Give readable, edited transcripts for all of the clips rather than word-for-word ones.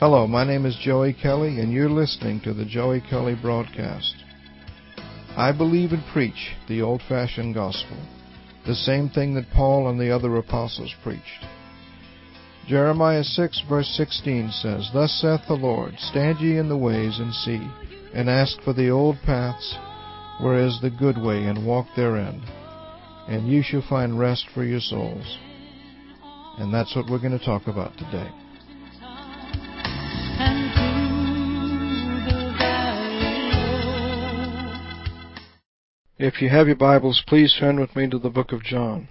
Hello, my name is Joey Kelly, and you're listening to the Joey Kelly Broadcast. I believe and preach the old-fashioned gospel, the same thing that Paul and the other apostles preached. Jeremiah 6, verse 16 says, "Thus saith the Lord, Stand ye in the ways, and see, and ask for the old paths, where is the good way, and walk therein, and ye shall find rest for your souls." And that's what we're going to talk about today. If you have your Bibles, please turn with me to the book of John.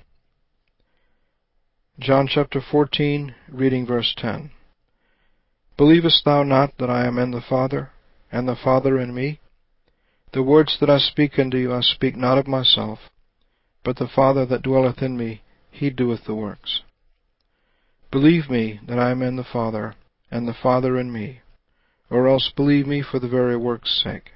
John chapter 14, reading verse 10. "Believest thou not that I am in the Father, and the Father in me? The words that I speak unto you, I speak not of myself, but the Father that dwelleth in me, he doeth the works. Believe me that I am in the Father, and the Father in me, or else believe me for the very work's sake.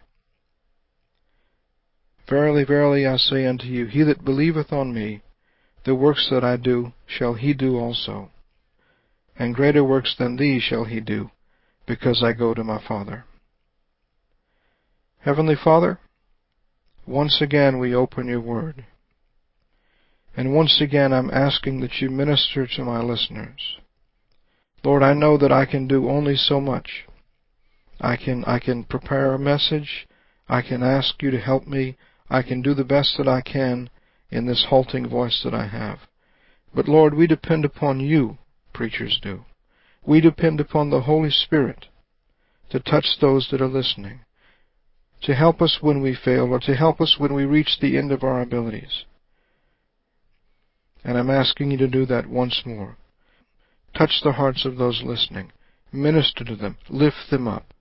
Verily, verily, I say unto you, he that believeth on me, the works that I do shall he do also. And greater works than these shall he do, because I go to my Father." Heavenly Father, once again we open your word. And once again I'm asking that you minister to my listeners. Lord, I know that I can do only so much. I can prepare a message. I can ask you to help me. I can do the best that I can in this halting voice that I have. But Lord, we depend upon you, preachers do. We depend upon the Holy Spirit to touch those that are listening, to help us when we fail, or to help us when we reach the end of our abilities. And I'm asking you to do that once more. Touch the hearts of those listening. Minister to them. Lift them up.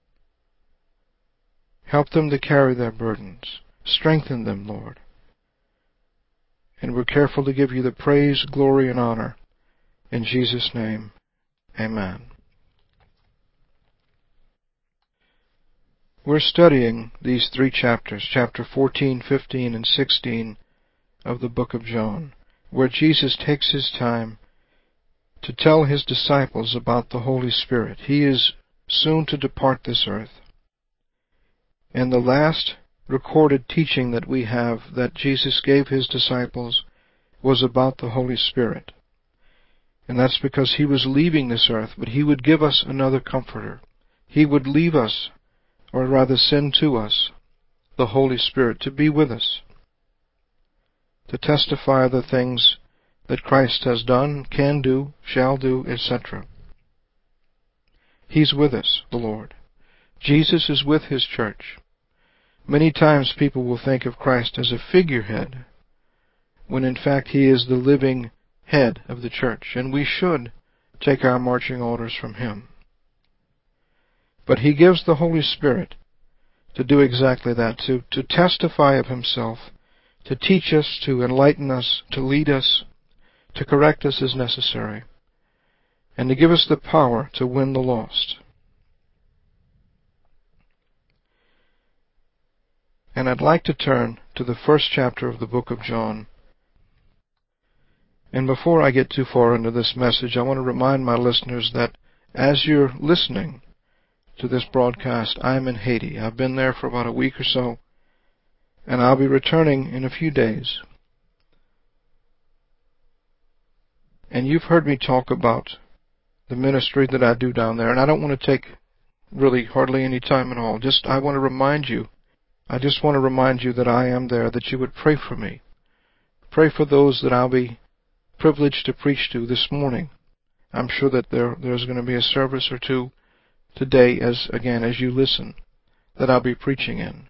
Help them to carry their burdens. Strengthen them, Lord. And we're careful to give you the praise, glory, and honor. In Jesus' name, amen. We're studying these three chapters, chapter 14, 15, and 16 of the book of John, where Jesus takes his time to tell his disciples about the Holy Spirit. He is soon to depart this earth. And the last recorded teaching that we have that Jesus gave his disciples was about the Holy Spirit. And that's because he was leaving this earth, but he would give us another comforter. He would leave us, or rather send to us, the Holy Spirit to be with us, to testify the things that Christ has done, can do, shall do, etc. He's with us, the Lord. Jesus is with his church. Many times people will think of Christ as a figurehead, when in fact he is the living head of the church, and we should take our marching orders from him. But he gives the Holy Spirit to do exactly that, to testify of himself, to teach us, to enlighten us, to lead us, to correct us as necessary, and to give us the power to win the lost. And I'd like to turn to the first chapter of the book of John. And before I get too far into this message, I want to remind my listeners that as you're listening to this broadcast, I'm in Haiti. I've been there for about a week or so, and I'll be returning in a few days. And you've heard me talk about the ministry that I do down there, and I don't want to take really hardly any time at all. I want to remind you that I am there, that you would pray for me. Pray for those that I'll be privileged to preach to this morning. I'm sure that there's going to be a service or two today, as you listen, that I'll be preaching in.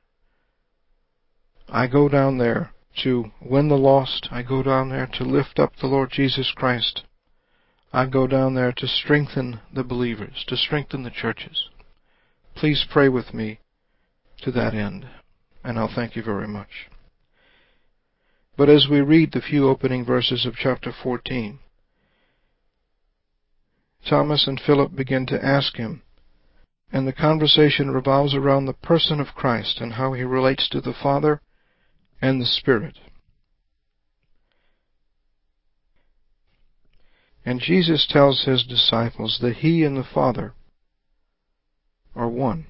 I go down there to win the lost. I go down there to lift up the Lord Jesus Christ. I go down there to strengthen the believers, to strengthen the churches. Please pray with me to that end, and I'll thank you very much. But as we read the few opening verses of chapter 14, Thomas and Philip begin to ask him, and the conversation revolves around the person of Christ and how he relates to the Father and the Spirit. And Jesus tells his disciples that he and the Father are one.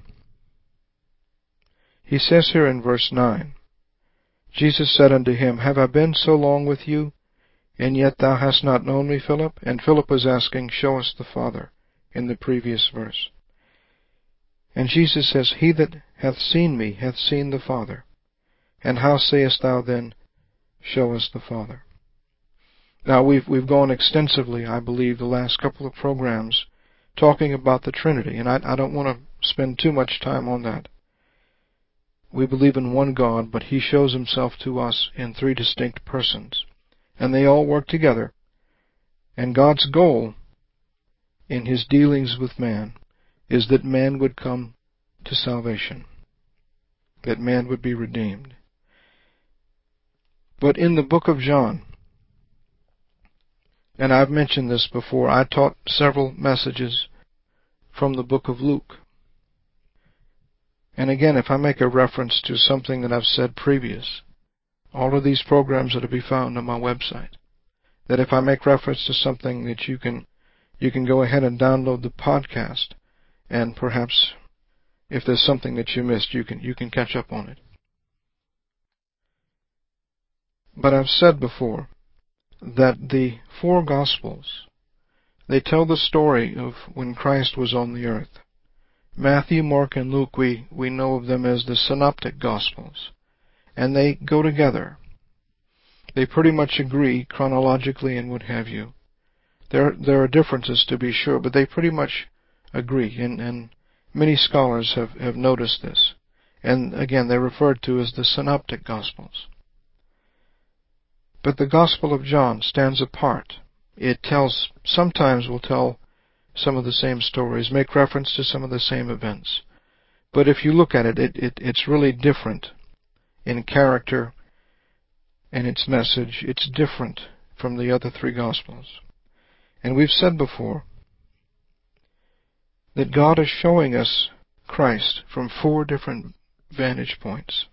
He says here in verse 9, Jesus said unto him, Have I been so long with you, and yet thou hast not known me, Philip? And Philip was asking, Show us the Father, in the previous verse. And Jesus says, He that hath seen me hath seen the Father. And how sayest thou then, Show us the Father? Now, we've gone extensively, I believe, the last couple of programs talking about the Trinity, and I don't want to spend too much time on that. We believe in one God, but He shows Himself to us in three distinct persons, and they all work together. And God's goal in His dealings with man is that man would come to salvation, that man would be redeemed. But in the book of John, and I've mentioned this before, I taught several messages from the book of Luke. And again, if I make a reference to something that I've said previous, all of these programs are to be found on my website. That if I make reference to something that you can go ahead and download the podcast, and perhaps if there's something that you missed, you can catch up on it. But I've said before that the four Gospels, they tell the story of when Christ was on the earth. Matthew, Mark, and Luke, we know of them as the Synoptic Gospels, and they go together. They pretty much agree chronologically and what have you. There are differences to be sure, but they pretty much agree, and many scholars have noticed this. And again, they're referred to as the Synoptic Gospels. But the Gospel of John stands apart. It sometimes will tell some of the same stories, make reference to some of the same events. But if you look at it, it's really different in character and its message. It's different from the other three Gospels. And we've said before that God is showing us Christ from four different vantage points.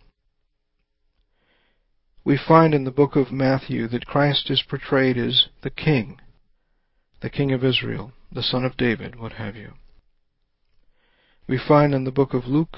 We find in the book of Matthew that Christ is portrayed as the King of Israel, the Son of David, what have you. We find in the book of Luke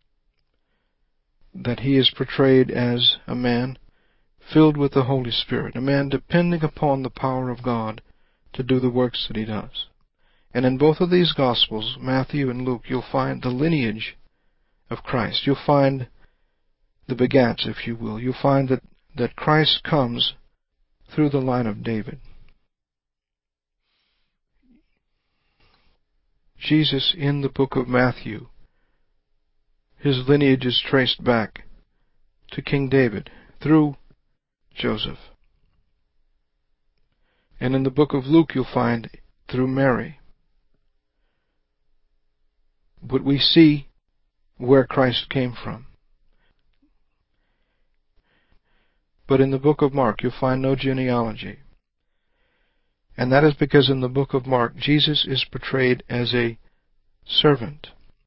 that He is portrayed as a man filled with the Holy Spirit, a man depending upon the power of God to do the works that He does. And in both of these Gospels, Matthew and Luke, you'll find the lineage of Christ. You'll find the begats, if you will. You'll find that Christ comes through the line of David. Jesus, in the book of Matthew, His lineage is traced back to King David through Joseph. And in the book of Luke, you'll find through Mary. But we see where Christ came from. But in the book of Mark, you'll find no genealogy. And that is because in the book of Mark, Jesus is portrayed as a servant.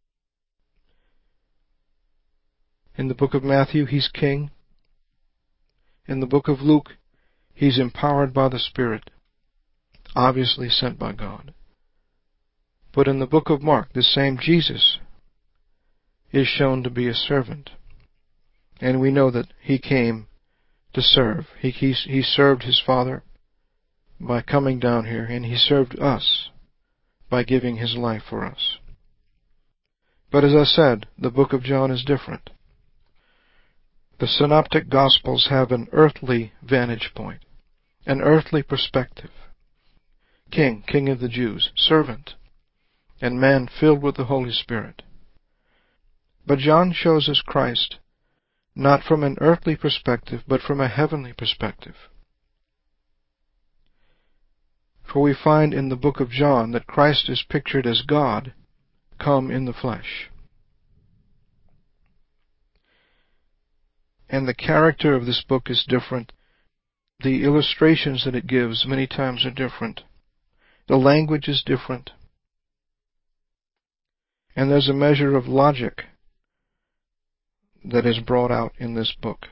In the book of Matthew, He's king. In the book of Luke, He's empowered by the Spirit, obviously sent by God. But in the book of Mark, the same Jesus is shown to be a servant. And we know that He came to serve. He served His Father by coming down here, and He served us by giving His life for us. But as I said, the book of John is different. The Synoptic Gospels have an earthly vantage point, an earthly perspective. King of the Jews, servant, and man filled with the Holy Spirit. But John shows us Christ not from an earthly perspective, but from a heavenly perspective. For we find in the book of John that Christ is pictured as God come in the flesh. And the character of this book is different. The illustrations that it gives many times are different. The language is different. And there's a measure of logic that is brought out in this book.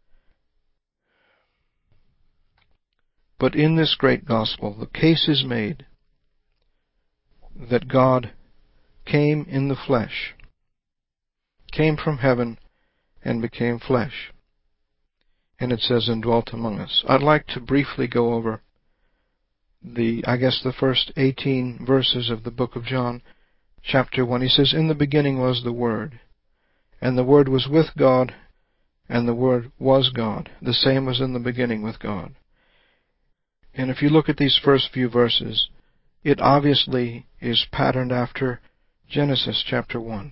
But in this great gospel, the case is made that God came in the flesh, came from heaven and became flesh. And it says, and dwelt among us. I'd like to briefly go over the first 18 verses of the book of John, chapter 1. He says, in the beginning was the Word, and the Word was with God, and the Word was God. The same was in the beginning with God. And if you look at these first few verses, it obviously is patterned after Genesis chapter 1.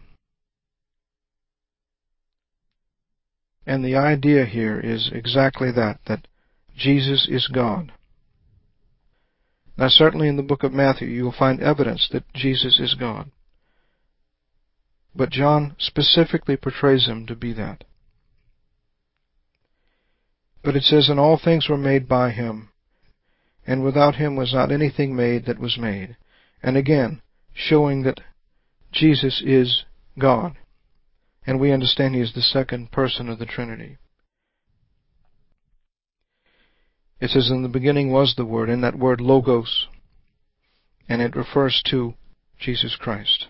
And the idea here is exactly that Jesus is God. Now, certainly in the book of Matthew, you will find evidence that Jesus is God. But John specifically portrays him to be that. But it says, and all things were made by him, and without him was not anything made that was made. And again, showing that Jesus is God. And we understand he is the second person of the Trinity. It says, in the beginning was the Word, and that word logos, and it refers to Jesus Christ.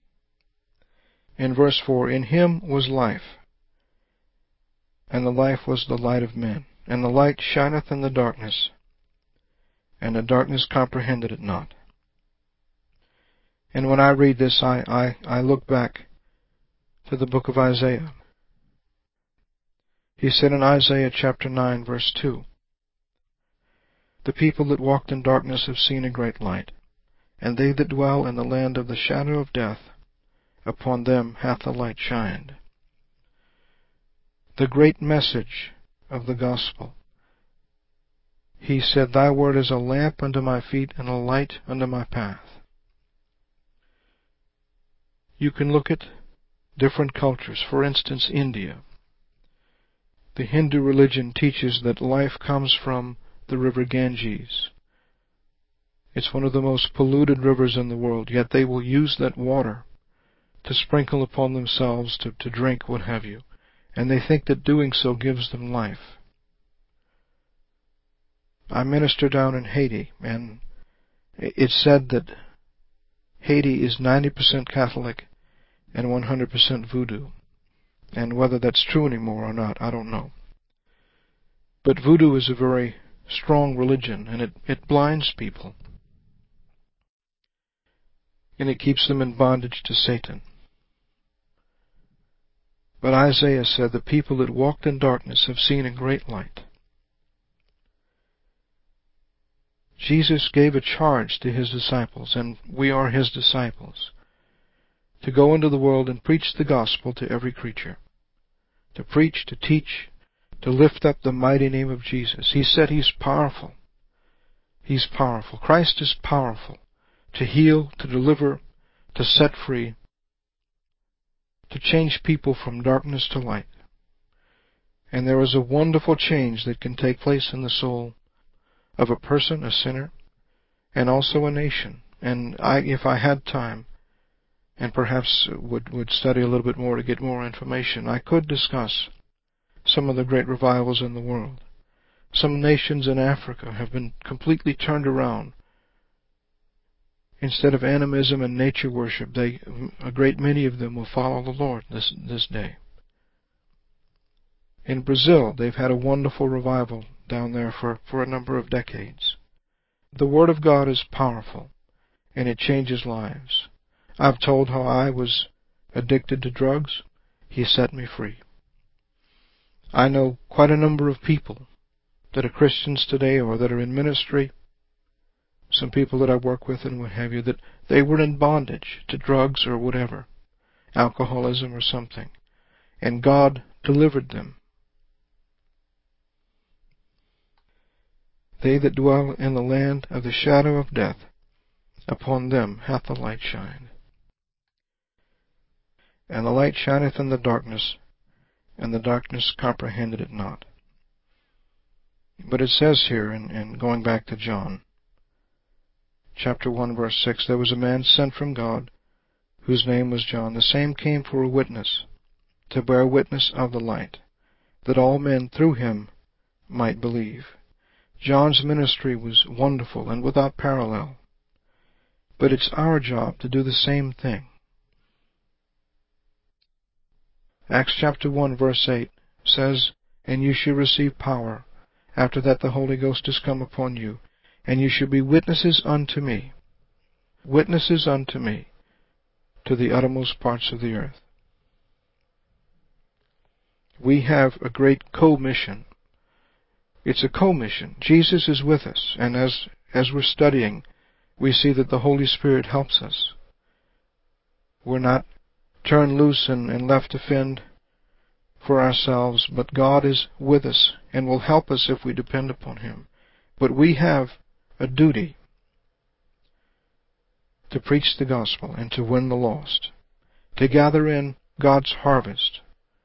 In verse 4, in him was life, and the life was the light of men. And the light shineth in the darkness, and the darkness comprehended it not. And when I read this, I look back to the book of Isaiah. He said in Isaiah chapter 9, verse 2, the people that walked in darkness have seen a great light, and they that dwell in the land of the shadow of death, upon them hath the light shined. The great message of the gospel. He said, thy word is a lamp unto my feet and a light unto my path. You can look at different cultures. For instance, India. The Hindu religion teaches that life comes from the river Ganges. It's one of the most polluted rivers in the world, yet they will use that water to sprinkle upon themselves, to drink, what have you. And they think that doing so gives them life. I minister down in Haiti, and it's said that Haiti is 90% Catholic and 100% Voodoo. And whether that's true anymore or not, I don't know. But Voodoo is a very strong religion, and it blinds people. And it keeps them in bondage to Satan. But Isaiah said, the people that walked in darkness have seen a great light. Jesus gave a charge to his disciples, and we are his disciples, to go into the world and preach the gospel to every creature. To preach, to teach, to lift up the mighty name of Jesus. He said he's powerful. He's powerful. Christ is powerful to heal, to deliver, to set free, to change people from darkness to light. And there is a wonderful change that can take place in the soul of a person, a sinner, and also a nation. And if I had time, and perhaps would study a little bit more to get more information, I could discuss some of the great revivals in the world. Some nations in Africa have been completely turned around. Instead of animism and nature worship, a great many of them will follow the Lord this day. In Brazil, they've had a wonderful revival down there for a number of decades. The Word of God is powerful, and it changes lives. I've told how I was addicted to drugs. He set me free. I know quite a number of people that are Christians today or that are in ministry, some people that I work with and what have you, that they were in bondage to drugs or whatever, alcoholism or something, and God delivered them. They that dwell in the land of the shadow of death, upon them hath the light shined. And the light shineth in the darkness, and the darkness comprehended it not. But it says here, in going back to John, chapter 1, verse 6, there was a man sent from God, whose name was John. The same came for a witness, to bear witness of the light, that all men through him might believe. John's ministry was wonderful and without parallel. But it's our job to do the same thing. Acts chapter 1 verse 8 says, "And you shall receive power. After that the Holy Ghost is come upon you, and you shall be witnesses unto me." Witnesses unto me to the uttermost parts of the earth. We have a great co-mission. It's a co-mission. Jesus is with us, and as we're studying, we see that the Holy Spirit helps us. We're not turned loose and left to fend for ourselves, but God is with us and will help us if we depend upon Him. But we have a duty to preach the gospel and to win the lost, to gather in God's harvest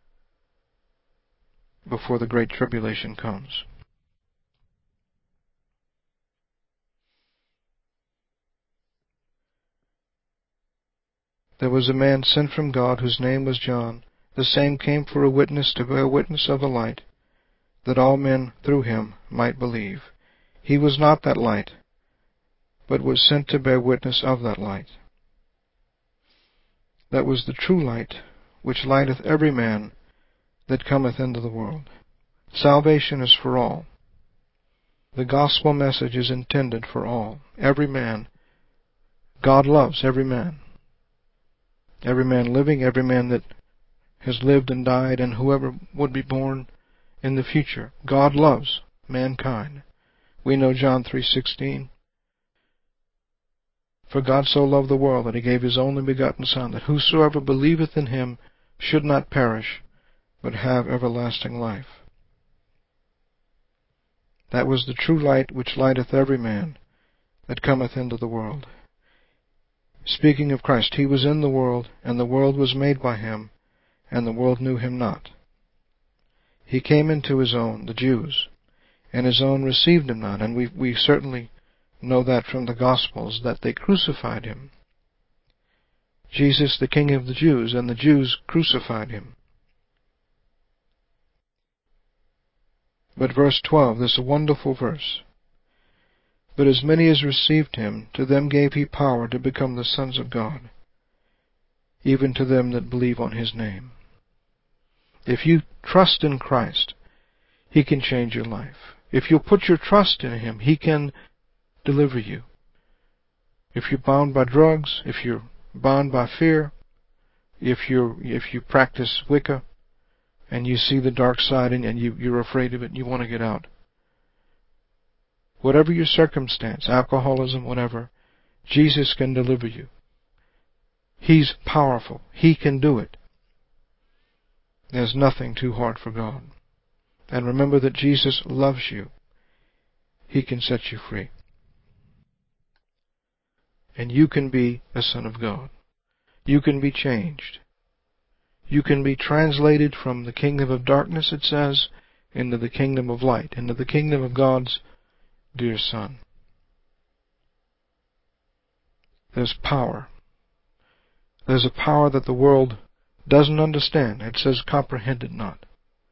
before the great tribulation comes. There was a man sent from God whose name was John. The same came for a witness, to bear witness of the light, that all men through him might believe. He was not that light, but was sent to bear witness of that light. That was the true light, which lighteth every man that cometh into the world. Salvation is for all. The gospel message is intended for all. Every man. God loves every man. Every man living, every man that has lived and died, and whoever would be born in the future. God loves mankind. We know John 3:16. For God so loved the world that He gave His only begotten Son, that whosoever believeth in Him should not perish, but have everlasting life. That was the true light which lighteth every man that cometh into the world. Speaking of Christ, He was in the world, and the world was made by Him, and the world knew Him not. He came into His own, the Jews, and His own received Him not. And we certainly know that from the Gospels, that they crucified Him. Jesus, the King of the Jews, and the Jews crucified Him. But verse 12, this is a wonderful verse. But as many as received Him, to them gave He power to become the sons of God, even to them that believe on His name. If you trust in Christ, He can change your life. If you'll put your trust in Him, He can deliver you. If you're bound by drugs, if you're bound by fear, if you practice Wicca, and you see the dark side and you're afraid of it and you want to get out. Whatever your circumstance, alcoholism, whatever, Jesus can deliver you. He's powerful. He can do it. There's nothing too hard for God. And remember that Jesus loves you. He can set you free. And you can be a son of God. You can be changed. You can be translated from the kingdom of darkness, it says, into the kingdom of light, into the kingdom of God's dear Son. There's power. There's a power that the world doesn't understand. It says, comprehend it not.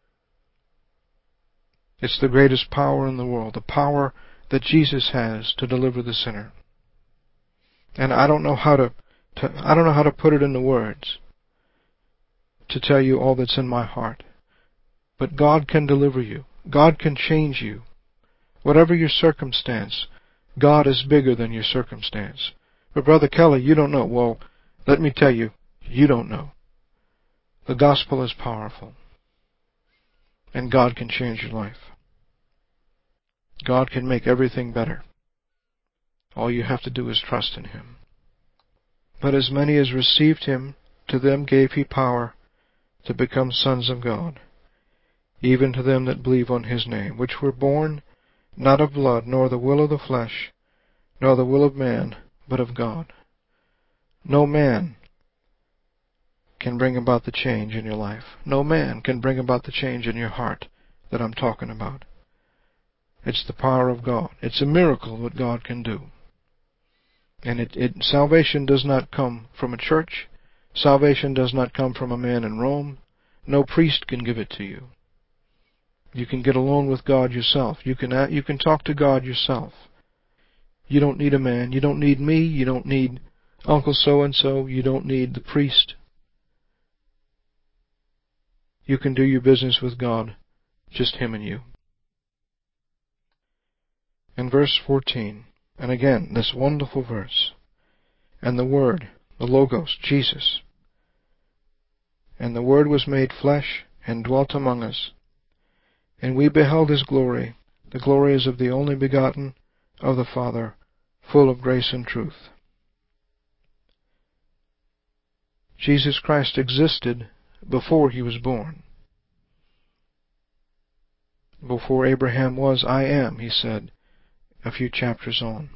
It's the greatest power in the world, the power that Jesus has to deliver the sinner. And I don't know how to put it into words to tell you all that's in my heart. But God can deliver you. God can change you. Whatever your circumstance, God is bigger than your circumstance. But Brother Kelly, you don't know. Well, let me tell you, you don't know. The gospel is powerful. And God can change your life. God can make everything better. All you have to do is trust in Him. But as many as received Him, to them gave He power to become sons of God, even to them that believe on His name, which were born not of blood, nor the will of the flesh, nor the will of man, but of God. No man can bring about the change in your life. No man can bring about the change in your heart that I'm talking about. It's the power of God. It's a miracle what God can do. And salvation does not come from a church. Salvation does not come from a man in Rome. No priest can give it to you. You can get alone with God yourself. You can talk to God yourself. You don't need a man. You don't need me. You don't need Uncle so-and-so. You don't need the priest. you can do your business with God, just Him and you. In verse 14, and again, this wonderful verse, and the Word, the Logos, Jesus, and the Word was made flesh and dwelt among us, and we beheld His glory. The glory is of the only begotten of the Father, full of grace and truth. Jesus Christ existed before He was born. Before Abraham was, I am, He said a few chapters on.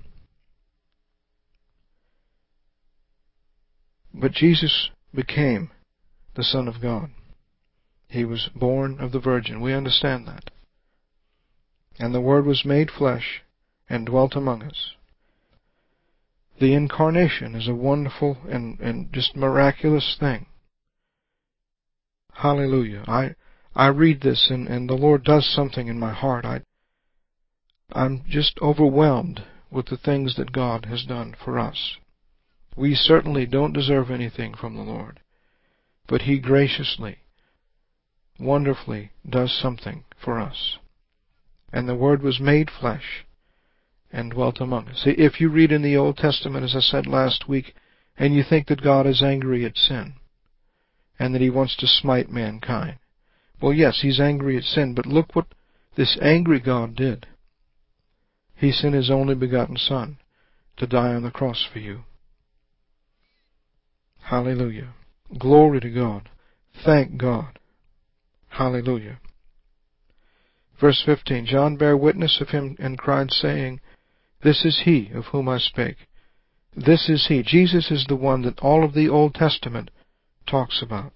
But Jesus became the Son of God. He was born of the Virgin. We understand that. And the Word was made flesh and dwelt among us. The Incarnation is a wonderful and just miraculous thing. Hallelujah. I read this and the Lord does something in my heart. I'm just overwhelmed with the things that God has done for us. We certainly don't deserve anything from the Lord, but He graciously, wonderfully does something for us. And the Word was made flesh and dwelt among us. If you read in the Old Testament, as I said last week, and you think that God is angry at sin, and that He wants to smite mankind, well, yes, He's angry at sin, but look what this angry God did. He sent His only begotten Son to die on the cross for you. Hallelujah. Glory to God. Thank God. Hallelujah. Verse 15, John bare witness of Him and cried, saying, This is He of whom I spake. This is He. Jesus is the one that all of the Old Testament talks about.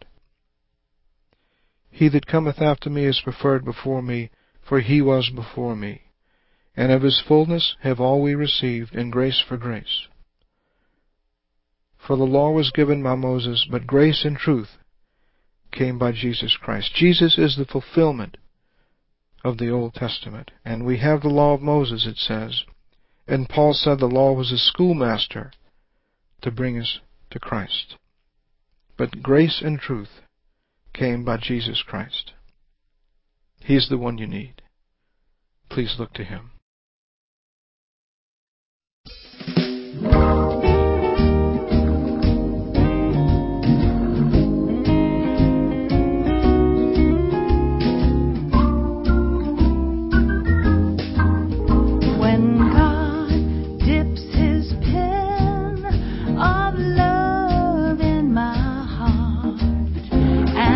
He that cometh after me is preferred before me, for He was before me. And of His fullness have all we received, and grace for grace. For the law was given by Moses, but grace and truth came by Jesus Christ. Jesus is the fulfillment of the Old Testament. And we have the law of Moses, it says. And Paul said the law was a schoolmaster to bring us to Christ. But grace and truth came by Jesus Christ. He's the one you need. Please look to Him.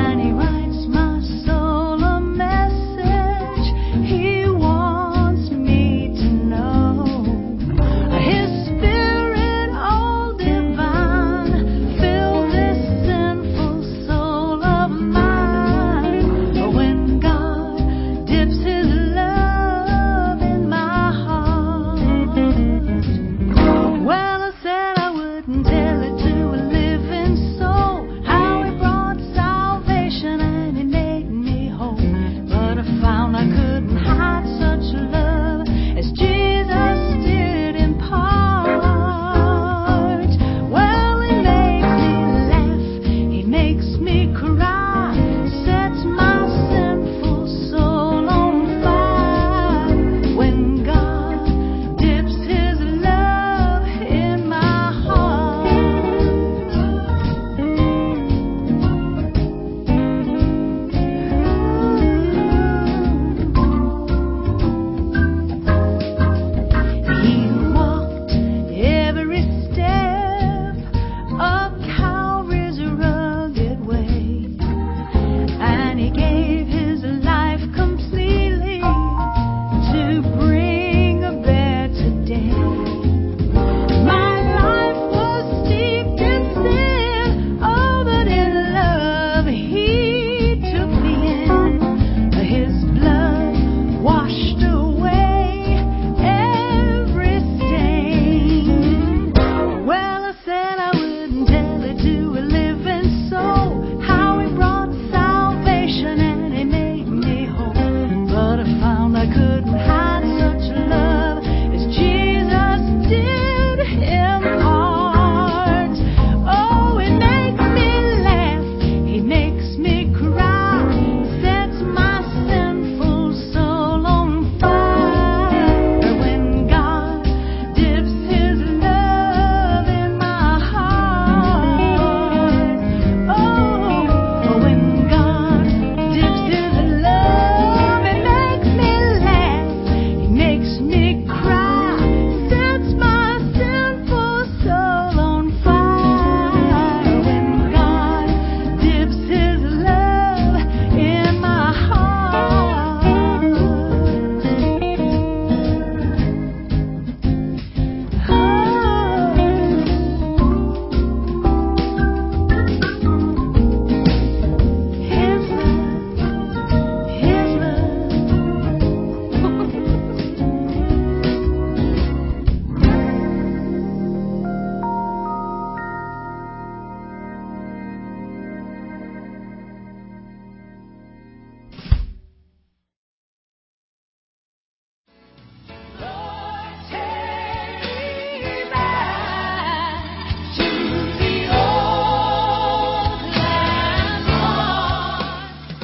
He wants me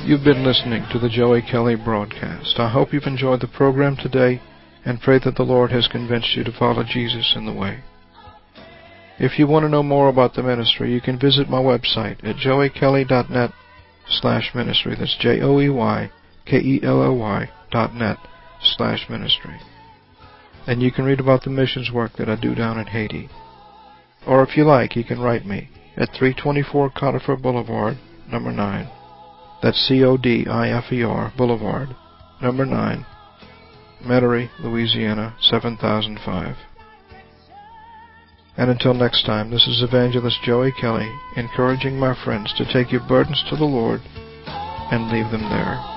You've been listening to the Joey Kelly broadcast. I hope you've enjoyed the program today and pray that the Lord has convinced you to follow Jesus in the way. If you want to know more about the ministry, you can visit my website at joeykelly.net/ministry. That's joeykelly.net/ministry. And you can read about the missions work that I do down in Haiti. Or if you like, you can write me at 324 Conifer Boulevard, number 9. That's Codifer Boulevard, number 9, Metairie, Louisiana, 7005. And until next time, this is Evangelist Joey Kelly, encouraging my friends to take your burdens to the Lord and leave them there.